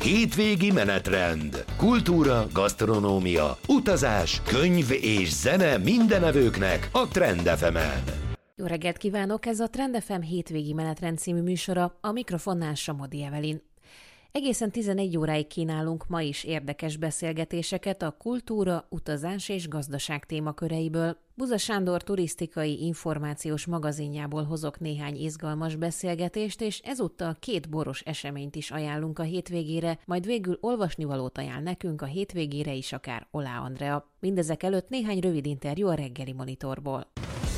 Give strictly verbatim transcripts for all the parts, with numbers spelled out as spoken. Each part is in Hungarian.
Hétvégi menetrend. Kultúra, gasztronómia, utazás, könyv és zene mindenevőknek a Trend ef emen. Jó reggelt kívánok! Ez a Trend ef em hétvégi menetrend című műsora, a mikrofonnál Samodi Evelin. Egészen tizenegy óráig kínálunk ma is érdekes beszélgetéseket a kultúra, utazás és gazdaság témaköreiből. Buza Sándor turisztikai információs magazinjából hozok néhány izgalmas beszélgetést, és ezúttal két boros eseményt is ajánlunk a hétvégére, majd végül olvasnivalót ajánl nekünk a hétvégére is akár Olá Andrea. Mindezek előtt néhány rövid interjú a reggeli Monitorból.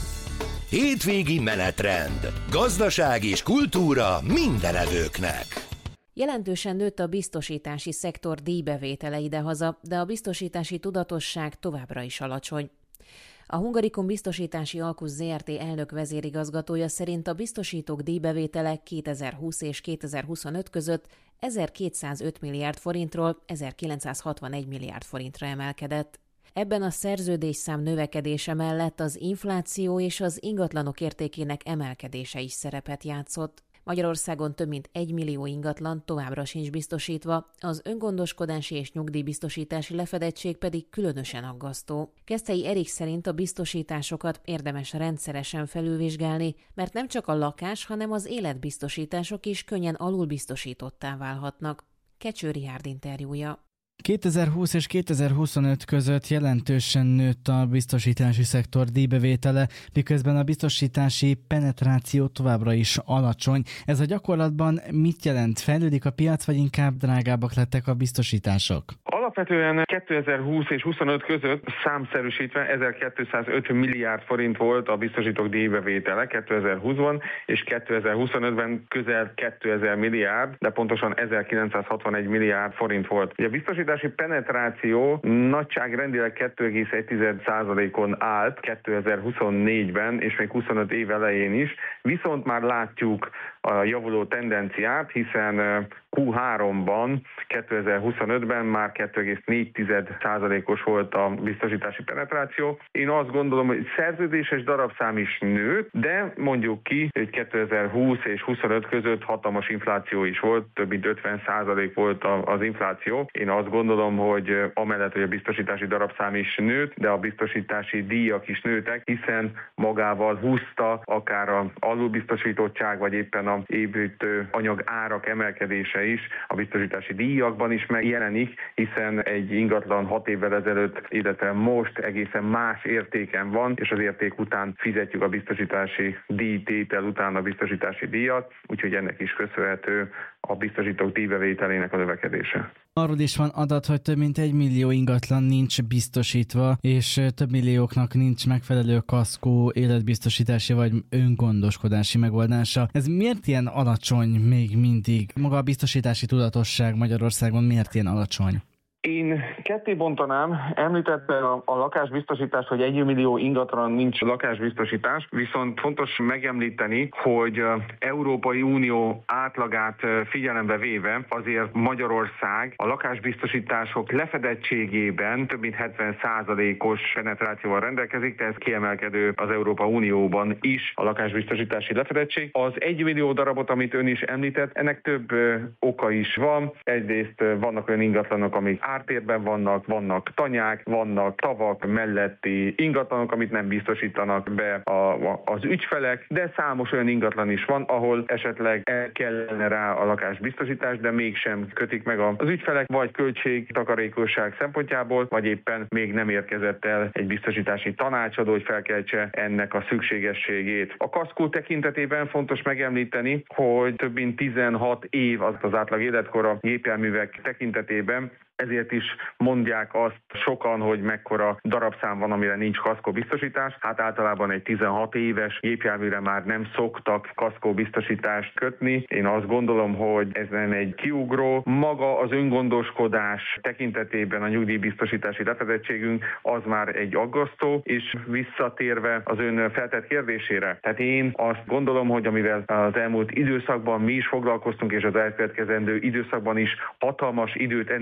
Hétvégi menetrend. Gazdaság és kultúra mindenevőknek. Jelentősen nőtt a biztosítási szektor díjbevétele idehaza, de a biztosítási tudatosság továbbra is alacsony. A Hungarikum Biztosítási Alkusz zé er té elnök vezérigazgatója szerint a biztosítók díjbevétele kétezer-húsz és kétezer-huszonöt között ezerkétszázöt milliárd forintról ezerkilencszázhatvanegy milliárd forintra emelkedett. Ebben a szerződésszám növekedése mellett az infláció és az ingatlanok értékének emelkedése is szerepet játszott. Magyarországon több mint egy millió ingatlan továbbra sincs biztosítva, az öngondoskodási és nyugdíjbiztosítási lefedettség pedig különösen aggasztó. Keszthelyi Erik szerint a biztosításokat érdemes rendszeresen felülvizsgálni, mert nem csak a lakás, hanem az életbiztosítások is könnyen alulbiztosítottá válhatnak. Kecső Richárd interjúja. kétezer-húsz és kétezer-huszonöt között jelentősen nőtt a biztosítási szektor díjbevétele, miközben a biztosítási penetráció továbbra is alacsony. Ez a gyakorlatban mit jelent? Fejlődik a piac, vagy inkább drágábbak lettek a biztosítások? Alapvetően kétezer-húsz és huszonöt között számszerűsítve ezerkétszázöt milliárd forint volt a biztosítók díjbevétele kétezer-húszban, és kétezer-huszonötben közel kétezer milliárd, de pontosan ezerkilencszázhatvanegy milliárd forint volt. Ugye a biztosítási penetráció nagyságrendileg kettő egész egy százalékon állt kétezer-huszonnégyben, és még huszonöt év elején is, viszont már látjuk a javuló tendenciát, hiszen kú háromban, kétezer-huszonötben már kettő egész négy százalékos volt a biztosítási penetráció. Én azt gondolom, hogy szerződéses darabszám is nőtt, de mondjuk ki, hogy kétezer-húsz és huszonöt között hatalmas infláció is volt, több mint ötven százalék volt az infláció. Én azt gondolom, hogy amellett, hogy a biztosítási darabszám is nőtt, de a biztosítási díjak is nőttek, hiszen magával húzta akár az alulbiztosítottság, vagy éppen a építő anyag árak emelkedése is a biztosítási díjakban is megjelenik, hiszen egy ingatlan hat évvel ezelőtt, illetve most egészen más értéken van, és az érték után fizetjük a biztosítási díjtétel után a biztosítási díjat, úgyhogy ennek is köszönhető a biztosítók díjbevételének a növekedése. Arról is van adat, hogy több mint egy millió ingatlan nincs biztosítva, és több millióknak nincs megfelelő kaszkó, életbiztosítási vagy öngondoskodási megoldása. Ez miért ilyen alacsony még mindig? Maga a biztosítási tudatosság Magyarországon miért ilyen alacsony? Én ketté bontanám, említette a, a lakásbiztosítás, hogy egy millió ingatlan nincs lakásbiztosítás, viszont fontos megemlíteni, hogy Európai Unió átlagát figyelembe véve azért Magyarország a lakásbiztosítások lefedettségében több mint hetven százalékos penetrációval rendelkezik, tehát ez kiemelkedő az Európai Unióban is a lakásbiztosítási lefedettség. Az egy millió darabot, amit ön is említett, ennek több oka is van. Egyrészt vannak olyan ingatlanok, amik ártérben vannak, vannak tanyák, vannak tavak melletti ingatlanok, amit nem biztosítanak be a, a, az ügyfelek, de számos olyan ingatlan is van, ahol esetleg el kellene rá a lakásbiztosítás, de mégsem kötik meg az ügyfelek, vagy költségtakarékosság szempontjából, vagy éppen még nem érkezett el egy biztosítási tanácsadó, hogy felkeltse ennek a szükségességét. A kaszkó tekintetében fontos megemlíteni, hogy több mint tizenhat év az az átlag életkor a gépjárművek tekintetében, ezért is mondják azt sokan, hogy mekkora darabszám van, amire nincs kaszkóbiztosítás. Hát általában egy tizenhat éves gépjárműre már nem szoktak kaszkóbiztosítást kötni. Én azt gondolom, hogy ez nem egy kiugró. Maga az öngondoskodás tekintetében a nyugdíjbiztosítási lefedettségünk az már egy aggasztó, és visszatérve az ön feltett kérdésére. Tehát én azt gondolom, hogy amivel az elmúlt időszakban mi is foglalkoztunk, és az elkövetkezendő időszakban is hatalmas időt, energiát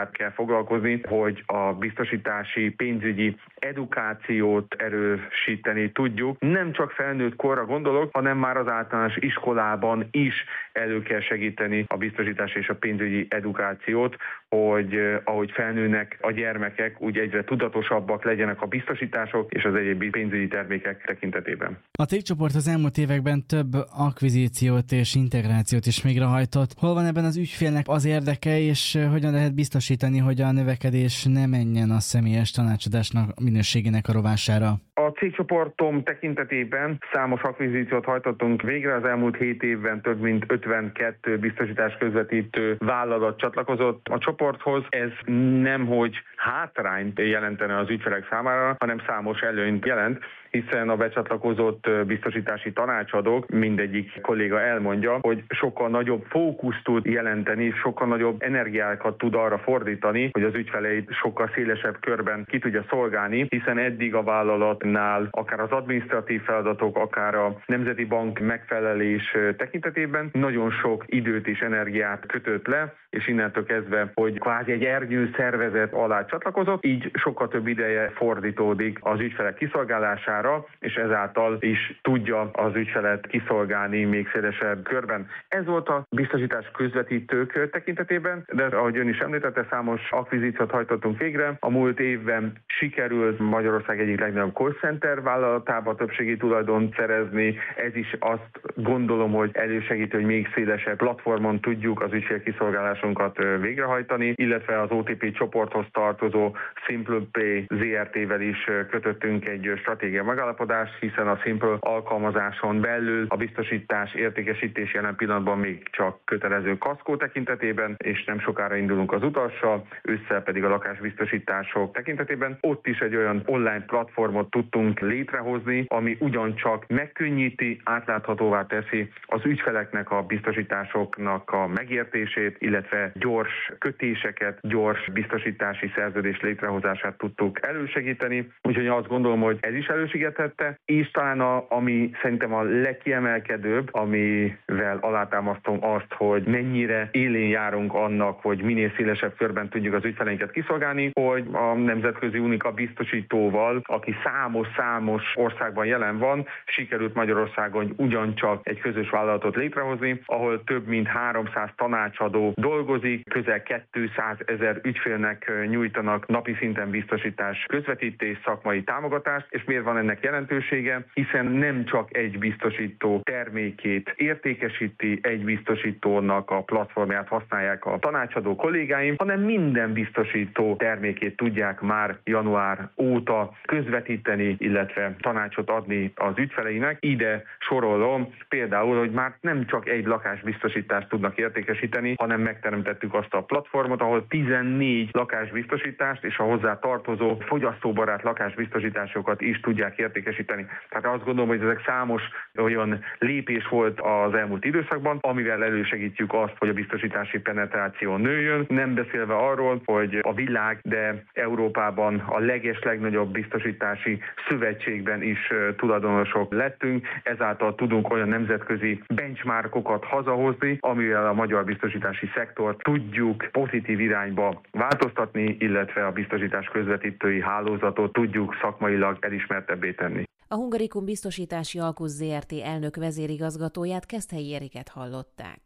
tehát kell foglalkozni, hogy a biztosítási pénzügyi edukációt erősíteni tudjuk. Nem csak felnőtt korra gondolok, hanem már az általános iskolában is elő kell segíteni a biztosítási és a pénzügyi edukációt, hogy ahogy felnőnek a gyermekek, úgy egyre tudatosabbak legyenek a biztosítások és az egyéb pénzügyi termékek tekintetében. A cégcsoport az elmúlt években több akvizíciót és integrációt is végrehajtott. Hol van ebben az ügyfélnek az érdeke, és hogyan lehet biztosítani, hogy a növekedés ne menjen a személyes tanácsadásnak minőségének a rovására? A cégcsoportom tekintetében számos akvizíciót hajtottunk végre. Az elmúlt hét évben több mint ötvenkettő biztosítás közvetítő vállalat csatlakozott a csoporthoz. Ez nemhogy hátrányt jelentene az ügyfelek számára, hanem számos előnyt jelent, hiszen a becsatlakozott biztosítási tanácsadók, mindegyik kolléga elmondja, hogy sokkal nagyobb fókuszt tud jelenteni, sokkal nagyobb energiákat tud arra fordítani, hogy az ügyfeleit sokkal szélesebb körben ki tudja szolgálni, hiszen eddig a vállalatnál akár az adminisztratív feladatok, akár a Nemzeti Bank megfelelés tekintetében nagyon sok időt és energiát kötött le, és innentől kezdve, hogy kvázi egy ernyő szervezet alá csatlakozott, így sokkal több ideje fordítódik az ügyfelek kiszolgálására, és ezáltal is tudja az ügyfelet kiszolgálni még szélesebb körben. Ez volt a biztosítás közvetítők tekintetében, de ahogy ön is említette, számos akvizíciót hajtottunk végre. A múlt évben sikerült Magyarország egyik legnagyobb call center vállalatába többségi tulajdont szerezni. Ez is azt gondolom, hogy elősegíti, hogy még szélesebb platformon tudjuk az ügyfél kiszolgálásunkat végrehajtani, illetve az o té pé csoporthoz tartozó SimplePay zé er té-vel is kötöttünk egy stratégiai megállapodást, hiszen a Simple alkalmazáson belül a biztosítás értékesítés jelen pillanatban még csak kötelező kaszkó tekintetében, és nem sokára indulunk az utassal, ősszel pedig a lakásbiztosítások tekintetében. Ott is egy olyan online platformot tudtunk létrehozni, ami ugyancsak megkönnyíti, átláthatóvá teszi az ügyfeleknek a biztosításoknak a megértését, illetve gyors kötéseket, gyors biztosítási szerződés létrehozását tudtuk elősegíteni. Úgyhogy azt gondolom, hogy ez is elősegítette, és talán a, ami szerintem a legkiemelkedőbb, amivel alátámasztom azt, hogy mennyire élén járunk annak, hogy minél szélesebb körben tudjuk az ügyfeleinket kiszolgálni, hogy a Nemzetközi Unika biztosítóval, aki számos-számos országban jelen van, sikerült Magyarországon ugyancsak egy közös vállalatot létrehozni, ahol több mint háromszáz tanácsadó dolgozik, közel kétszázezer ügyfélnek nyújtanak napi szinten biztosítás közvetítés, szakmai támogatást, és miért van ennek jelentősége? Hiszen nem csak egy biztosító termékét értékesíti, egy biztosítónak a platformját használják a tanácsadó kollégáim, hanem minden biztosító termékét tudják már január óta közvetíteni, illetve tanácsot adni az ügyfeleinek. Ide sorolom például, hogy már nem csak egy lakásbiztosítást tudnak értékesíteni, hanem megteremtettük azt a platformot, ahol tizennégy lakásbiztosítást és a hozzá tartozó fogyasztóbarát lakásbiztosításokat is tudják értékesíteni. Tehát azt gondolom, hogy ezek számos olyan lépés volt az elmúlt időszakban, amivel elősegítjük azt, hogy a biztosítási penetráció nőjön, nem beszélve arról, hogy a világ, de Európában a leges legnagyobb biztosítási szövetségben is tulajdonosok lettünk, ezáltal tudunk olyan nemzetközi benchmarkokat hazahozni, amivel a magyar biztosítási szektort tudjuk pozitív irányba változtatni, illetve a biztosítás közvetítői hálózatot tudjuk szakmailag elismertebbé tenni. A Hungarikum Biztosítási Alkusz zé er té elnök vezérigazgatóját, Keszthelyi Eriket hallották.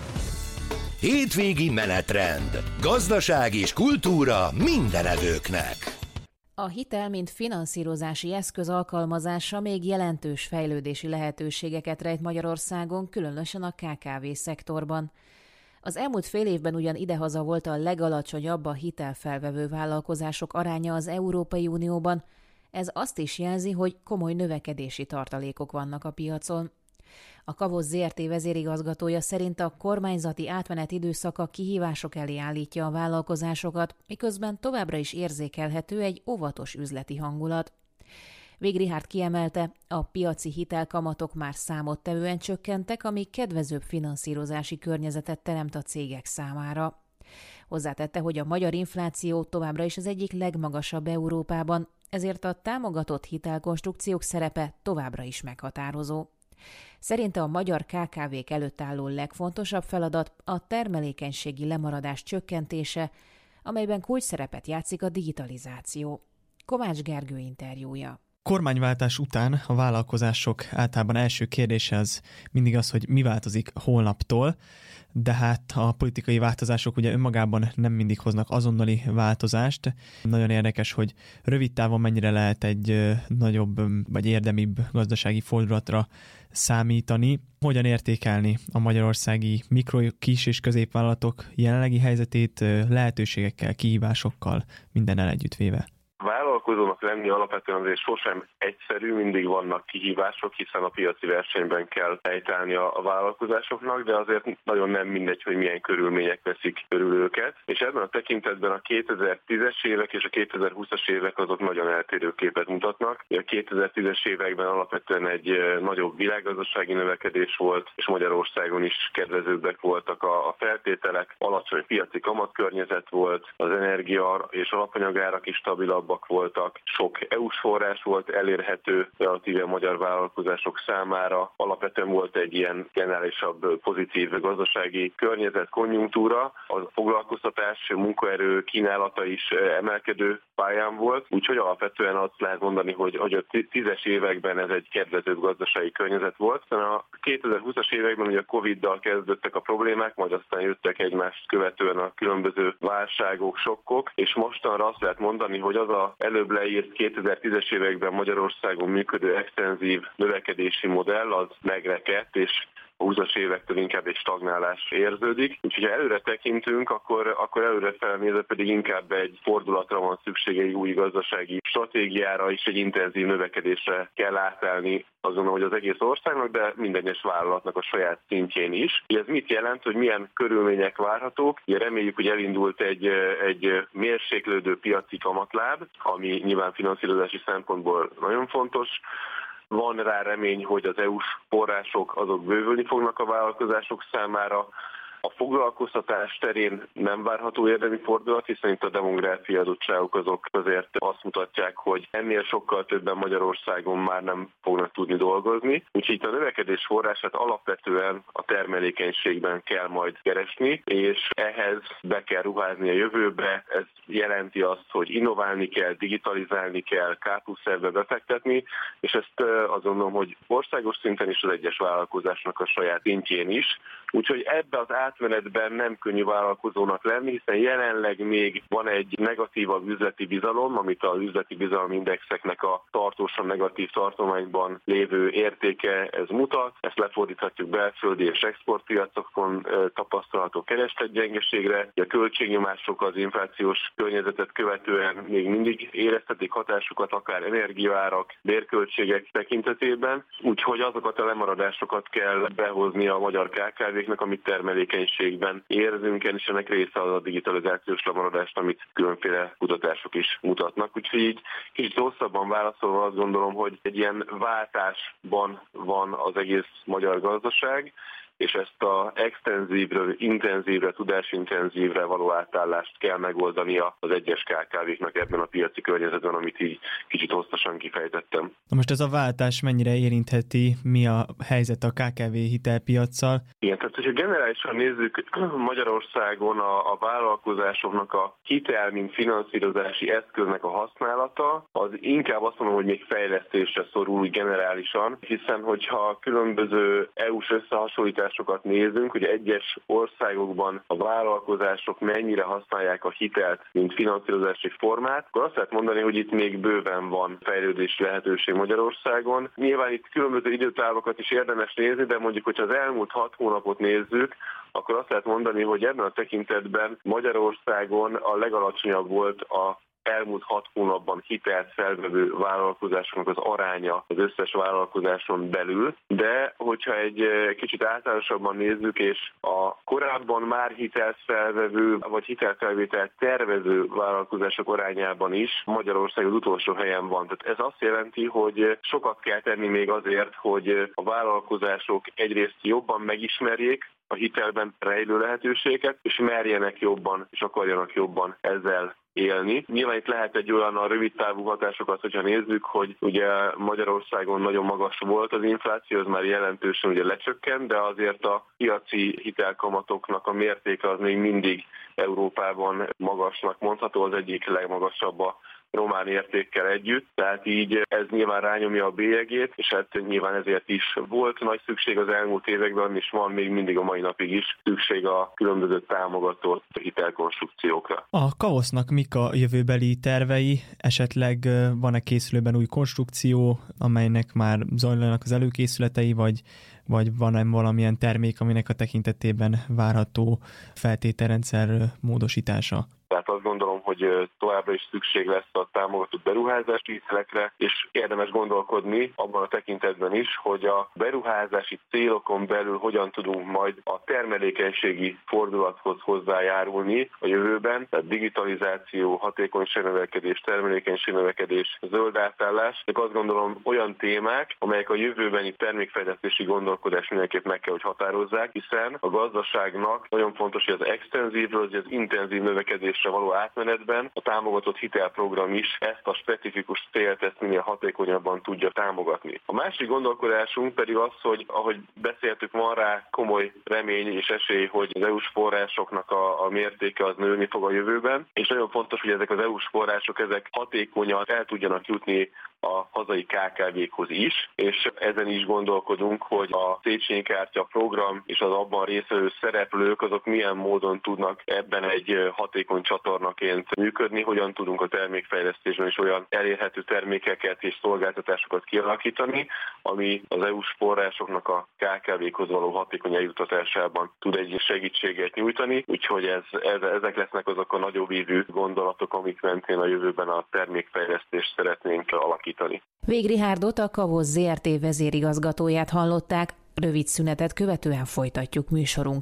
Hétvégi menetrend. Gazdaság és kultúra mindenevőknek. A hitel, mint finanszírozási eszköz alkalmazása még jelentős fejlődési lehetőségeket rejt Magyarországon, különösen a ká ká vé szektorban. Az elmúlt fél évben ugyan idehaza volt a legalacsonyabb a hitelfelvevő vállalkozások aránya az Európai Unióban, ez azt is jelzi, hogy komoly növekedési tartalékok vannak a piacon. A Kavosz zé er té vezérigazgatója szerint a kormányzati átmenet időszaka kihívások elé állítja a vállalkozásokat, miközben továbbra is érzékelhető egy óvatos üzleti hangulat. Vég Richárd kiemelte, a piaci hitelkamatok már számottevően csökkentek, ami kedvezőbb finanszírozási környezetet teremt a cégek számára. Hozzátette, hogy a magyar infláció továbbra is az egyik legmagasabb Európában, ezért a támogatott hitelkonstrukciók szerepe továbbra is meghatározó. Szerinte a magyar ká ká vék előtt álló legfontosabb feladat a termelékenységi lemaradás csökkentése, amelyben kulcsszerepet játszik a digitalizáció. Kovács Gergő interjúja. Kormányváltás után a vállalkozások általában első kérdése az mindig az, hogy mi változik holnaptól, de hát a politikai változások ugye önmagában nem mindig hoznak azonnali változást. Nagyon érdekes, hogy rövid távon mennyire lehet egy nagyobb vagy érdemibb gazdasági fordulatra számítani. Hogyan értékelni a magyarországi mikro, kis és középvállalatok jelenlegi helyzetét lehetőségekkel, kihívásokkal, mindennel együttvéve? Vállalkozónak lenni alapvetően azért sosem egyszerű, mindig vannak kihívások, hiszen a piaci versenyben kell helytállni a, a vállalkozásoknak, de azért nagyon nem mindegy, hogy milyen körülmények veszik körül őket. És ebben a tekintetben a kétezer-tízes évek és a kétezer-húszas évek azok nagyon eltérő képet mutatnak. A kétezer-tízes években alapvetően egy nagyobb világgazdasági növekedés volt, és Magyarországon is kedvezőbbek voltak a, a feltételek, alacsony piaci kamatkörnyezet volt, az energia és alapanyagárak is stabilabbak voltak, sok é u-s forrás volt elérhető relatíve a magyar vállalkozások számára. Alapvetően volt egy ilyen generálisabb pozitív gazdasági környezet, konjunktúra, a foglalkoztatás, munkaerő kínálata is emelkedő pályán volt, úgyhogy alapvetően azt lehet mondani, hogy, hogy a tízes években ez egy kedvezőbb gazdasági környezet volt. Aztán a kétezer-húszas években ugye a Coviddal kezdődtek a problémák, majd aztán jöttek egymást követően a különböző válságok, sokkok, és mostanra azt lehet mondani, hogy az a előbb leírt kétezer-tízes években Magyarországon működő extenzív növekedési modell az megrekedt, és a húszas évektől inkább egy stagnálás érződik. Úgyhogy ha előre tekintünk, akkor, akkor előre felnézve pedig inkább egy fordulatra van szüksége, egy új gazdasági stratégiára és egy intenzív növekedésre kell átállni, azt gondolom, hogy az egész országnak, de minden egyes vállalatnak a saját szintjén is. Ez mit jelent, hogy milyen körülmények várhatók? Ugye reméljük, hogy elindult egy, egy mérséklődő piaci kamatláb, ami nyilván finanszírozási szempontból nagyon fontos. Van rá remény, hogy az é u-s források azok bővülni fognak a vállalkozások számára. A foglalkoztatás terén nem várható érdemi fordulat, hiszen itt a demográfiai adottságok azok azért azt mutatják, hogy ennél sokkal többen Magyarországon már nem fognak tudni dolgozni. Úgyhogy itt a növekedés forrását alapvetően a termelékenységben kell majd keresni, és ehhez be kell ruházni a jövőbe. Ez jelenti azt, hogy innoválni kell, digitalizálni kell, ká plusz-be befektetni, és ezt azt gondolom, hogy országos szinten is az egyes vállalkozásnak a saját szintjén is. Úgyhogy ebbe az átmenetben nem könnyű vállalkozónak lenni, hiszen jelenleg még van egy negatívabb üzleti bizalom, amit az üzleti bizalomindexeknek a tartósan negatív tartományban lévő értéke ez mutat. Ezt lefordíthatjuk belföldi és exportpiacokon tapasztalható keresletgyengeségre. A költségnyomások az inflációs környezetet követően még mindig éreztetik hatásukat, akár energiaárak, bérköltségek tekintetében. Úgyhogy azokat a lemaradásokat kell behozni a magyar ká ká vé-knek, amit termelékenységben érzünk, és ennek része az a digitalizációs lemaradást, amit különféle kutatások is mutatnak. Úgyhogy így kicsit hosszabban válaszolva azt gondolom, hogy egy ilyen váltásban van az egész magyar gazdaság, és ezt a extenzívről, intenzívre, tudásintenzívre való átállást kell megoldania az egyes ká ká vé-knak ebben a piaci környezetben, amit így kicsit hosszasan kifejtettem. Na most ez a váltás mennyire érintheti, mi a helyzet a ká ká vé hitelpiaccal? Igen, tehát hogyha generálisan nézzük Magyarországon a, a vállalkozásoknak a hitel, mint finanszírozási eszköznek a használata, az inkább azt mondom, hogy még fejlesztésre szorul generálisan, hiszen hogyha különböző é u-s összehasonlítás sokat nézünk, hogy egyes országokban a vállalkozások mennyire használják a hitelt, mint finanszírozási formát, akkor azt lehet mondani, hogy itt még bőven van fejlődési lehetőség Magyarországon. Nyilván itt különböző időtávokat is érdemes nézni, de mondjuk, hogyha az elmúlt hat hónapot nézzük, akkor azt lehet mondani, hogy ebben a tekintetben Magyarországon a legalacsonyabb volt a elmúlt hat hónapban hitelt felvevő vállalkozásoknak az aránya az összes vállalkozáson belül, de hogyha egy kicsit általánosabban nézzük, és a korábban már hitelt felvevő vagy hitelfelvételt tervező vállalkozások arányában is Magyarország az utolsó helyen van. Tehát ez azt jelenti, hogy sokat kell tenni még azért, hogy a vállalkozások egyrészt jobban megismerjék a hitelben rejlő lehetőségeket, és merjenek jobban, és akarjanak jobban ezzel élni. Nyilván itt lehet egy olyan a rövid távú hatásokat, hogyha nézzük, hogy ugye Magyarországon nagyon magas volt az infláció, az már jelentősen ugye lecsökkent, de azért a piaci hitelkamatoknak a mértéke az még mindig Európában magasnak mondható, az egyik legmagasabb a román értékkel együtt, tehát így ez nyilván rányomja a bélyegét, és hát nyilván ezért is volt nagy szükség az elmúlt években, és van még mindig a mai napig is szükség a különböző támogatott hitelkonstrukciókra. A KAOSZ-nak mik a jövőbeli tervei? Esetleg van-e készülőben új konstrukció, amelynek már zajlanak az előkészületei, vagy, vagy van-e valamilyen termék, aminek a tekintetében várható feltételrendszer módosítása? Tehát azt gondolom, hogy továbbra is szükség lesz a támogatott beruházási hitelekre, és érdemes gondolkodni abban a tekintetben is, hogy a beruházási célokon belül hogyan tudunk majd a termelékenységi fordulathoz hozzájárulni a jövőben, tehát digitalizáció, hatékonyságnövekedés, termelékenységnövekedés, zöld átállás. De azt gondolom olyan témák, amelyek a jövőbeni termékfejlesztési gondolkodást mindenképp meg kell, hogy határozzák, hiszen a gazdaságnak nagyon fontos, hogy az extenzívről, az intenzív növekedés való átmenetben a támogatott hitelprogram is ezt a specifikus célt ezt minél hatékonyabban tudja támogatni. A másik gondolkodásunk pedig az, hogy ahogy beszéltük, van rá komoly remény és esély, hogy az é u-s forrásoknak a, a mértéke az nőni fog a jövőben, és nagyon fontos, hogy ezek az é u-s források ezek hatékonyan el tudjanak jutni a hazai ká ká vé-khoz is, és ezen is gondolkodunk, hogy a Széchenyi kártya program és az abban résztvevő szereplők azok milyen módon tudnak ebben egy hatékony csatornaként működni, hogyan tudunk a termékfejlesztésben is olyan elérhető termékeket és szolgáltatásokat kialakítani, ami az é u-s forrásoknak a ká ká vé-khoz való hatékony eljutatásában tud egy segítséget nyújtani, úgyhogy ez, ez, ezek lesznek azok a nagyobb ívű gondolatok, amik mentén a jövőben a termékfejlesztést szeretnénk alakítani. Végh Richárdot, a KAOSZ zé er té vezérigazgatóját hallották, rövid szünetet követően folytatjuk műsorunkat.